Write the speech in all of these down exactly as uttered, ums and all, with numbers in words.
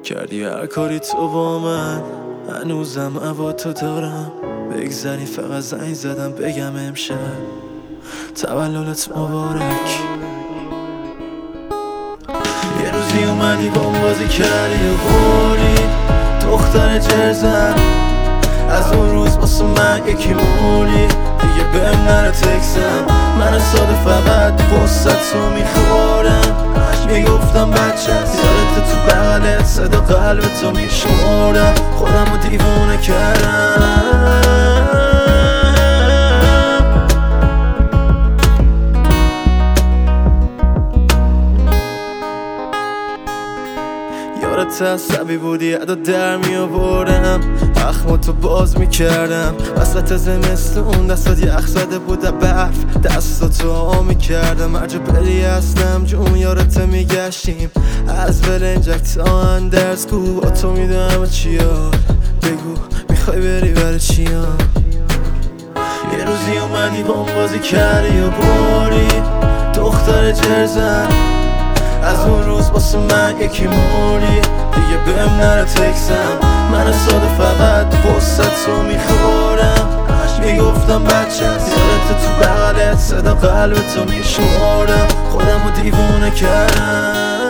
کردی هر کاری تو با من، هنوزم هوا تو دارم. بگذری فقط زنگ زدم بگم امشب تولدت مبارک. یه روزی اومدی بام بازی کردی و بردی دختر جرزن، از اون روز واسه من یکی مولی دیگه بهم نره تکسم. من ساده فقط قصت رو میخورم، میگفتم بچه یادت تو بغلت صدا قلبتو میشمردم. خودم رو دیوونه کردم. یادت عصبی بودی ادا در می آوردم، اخماتو باز میکردم وسط زمستون. دستات یخ زده بود برف، دستاتو آ میکردم. هر جا بری هستم جون یارت میگشتیم، از بلنجک تا اندرزگو با تو میدونم چیا. بگو میخوای بری برای چیا؟ یه روزی اومدی بام بازی کردی و بردی دختر جرزن، از اون روز واسه من یکی مولی دیگه بهم نره تکسم. من ساده فقط قصت رو میخورم، میگفتم بچه یادت تو بغلت صدا قلبتو میشمردم. خودم رو دیوونه کردم.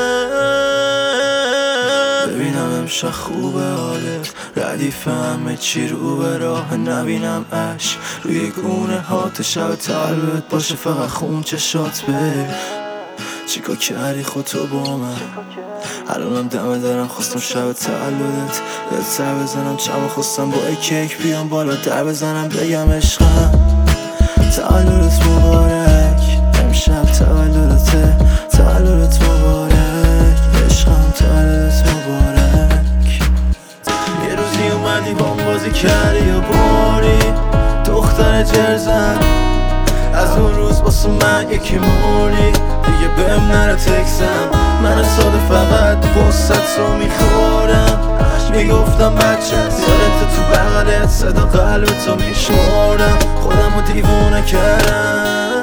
ببینم امشب خوبه حالت، ردیف همه چی رو به راه. نبینم اش روی گونه هات، شب تولدت باشه فقط خون چشات بری. چیکار کردی خودتو با من؟ الانم دمه دارم خواستم شب تولدت بهت سر بزنم، چم خواستم با ای کیک بیام بالا در بزنم بگم عشقم تولدت مبارک. امشب تولدته، تولدت مبارک عشقم، تولدت مبارک. یه روزی اومدی بام بازی کردی و بردی دختر جرزن، از اون روز واسه من یکی مولی دیگه بهم نره تکسم. من ساده فقط قصت رو میخورم، میگفتم بچه یادت تو بغلت صدا قلبتو میشمردم. خودم رو دیوونه کردم.